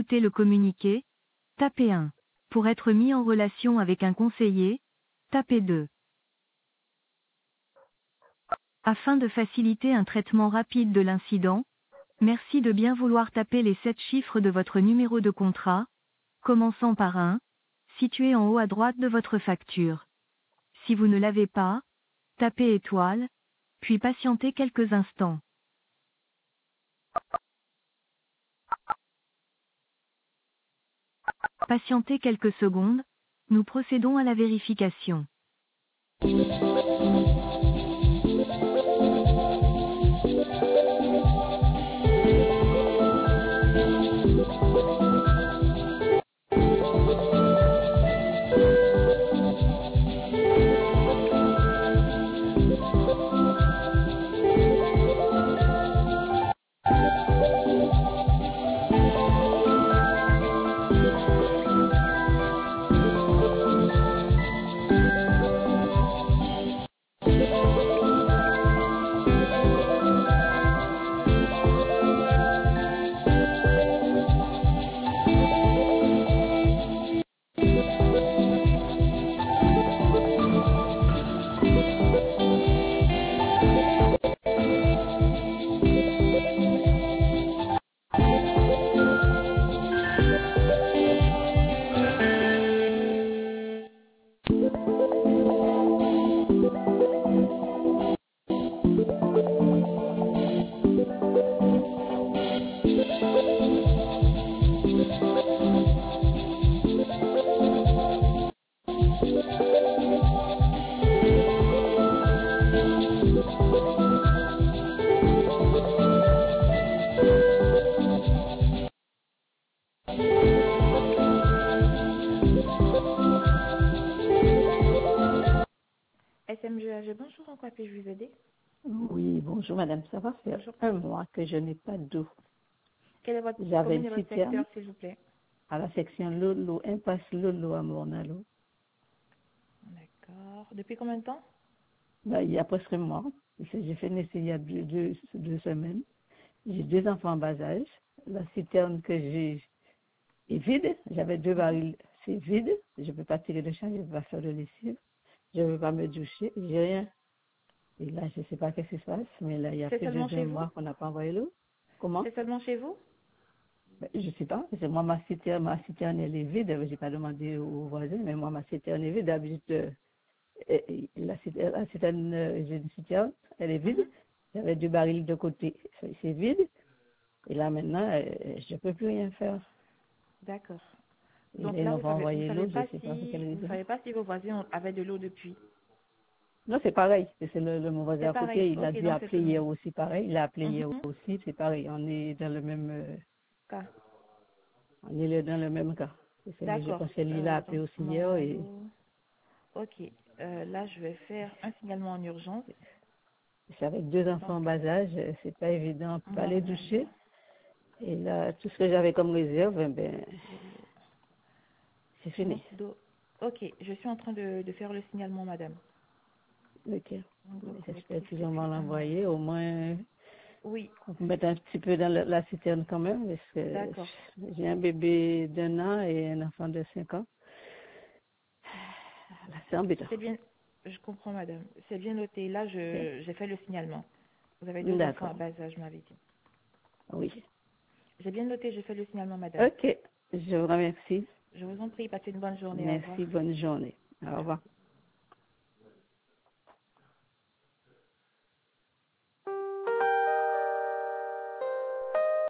écouter le communiqué, tapez 1. Pour être mis en relation avec un conseiller, tapez 2. Afin de faciliter un traitement rapide de l'incident, merci de bien vouloir taper les 7 chiffres de votre numéro de contrat, commençant par 1, situé en haut à droite de votre facture. Si vous ne l'avez pas, tapez étoile, puis patientez quelques instants. Patientez quelques secondes, nous procédons à la vérification. SMGAG, bonjour, en quoi puis-je vous aider? Oui, bonjour madame, ça va faire Bonjour. un mois que je n'ai pas d'eau. Quelle est votre J'avais commune une et votre citerne secteur, s'il vous plaît? à la section Lolo, impasse Lolo à Mornalo. D'accord. Depuis combien de temps? Il y a presque un mois. J'ai fait naître il y a deux semaines. J'ai 2 enfants en bas âge. La citerne que j'ai est vide. J'avais 2 barils, c'est vide. Je ne peux pas tirer de champ, je ne peux pas faire de lessive. Je ne peux pas me doucher, j'ai rien. Et là, je ne sais pas ce qui se passe, mais là, il y a C'est plus seulement de chez 2 vous? mois qu'on n'a pas envoyé l'eau. Comment? C'est seulement chez vous? Je ne sais pas. C'est moi, ma citerne, elle est vide. Je n'ai pas demandé aux voisins, mais moi, ma citerne est vide. D'habitude, la citerne, j'ai une citerne, elle est vide. Mhm. J'avais 2 barils de côté, c'est vide. Et là, maintenant, je ne peux plus rien faire. D'accord. Et Donc là, ils là, n'ont pas vous envoyé savez l'eau, je ne pas sais pas pour quelle si, vous raison. savez pas si vos voisins avaient de l'eau depuis. Non, c'est pareil. C'est mon voisin C'est à pareil. côté, il a Ok, dû donc c'est tout appeler le monde. hier aussi, pareil. Il a appelé hier Mhm. aussi, c'est pareil. On est dans le même, Cas. dans le même cas. Je D'accord. pense que lui, il a appelé Donc, aussi hier et Mornalo. Ok. Là, je vais faire un signalement en urgence. c'est avec 2 enfants Donc, en bas âge, c'est pas évident, on peut pas les Mornalo. doucher. Et là, tout ce que j'avais comme réserve, c'est fini. Manque d'eau. Ok, je suis en train de faire le signalement, madame. Ok. Manque d'eau J'espère collectif qu'ils vont depuis un mois. l'envoyer, au moins, Oui, on peut mettre un petit peu dans la citerne quand même, parce que d'accord. j'ai un bébé d'1 an et un enfant de 5 ans. Là, c'est embêtant. C'est bien, je comprends, madame. C'est bien noté. Là, Ok. j'ai fait le signalement. Vous avez 2 enfants à D'accord. bas âge, m'avez dit. Oui. J'ai bien noté, j'ai fait le signalement, madame. Ok. Je vous remercie. Je vous en prie, passez une bonne journée. Au revoir. Merci. Bonne journée. Au revoir.